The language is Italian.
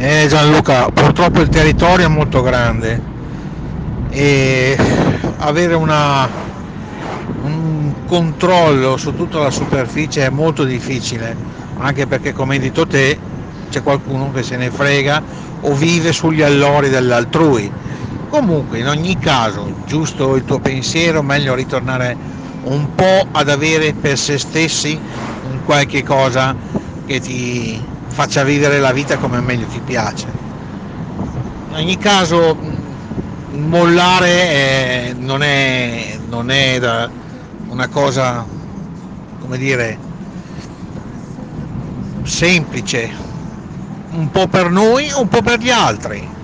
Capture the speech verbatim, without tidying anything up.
Eh, Gianluca, purtroppo il territorio è molto grande e avere una, un controllo su tutta la superficie è molto difficile, anche perché come hai detto te c'è qualcuno che se ne frega o vive sugli allori dell'altrui. Comunque, in ogni caso, giusto il tuo pensiero, meglio ritornare un po' ad avere per se stessi un qualche cosa che ti faccia vivere la vita come meglio ti piace. In ogni caso, mh, mollare eh, non è, non è da- una cosa, come dire, semplice, un po' per noi, un po' per gli altri.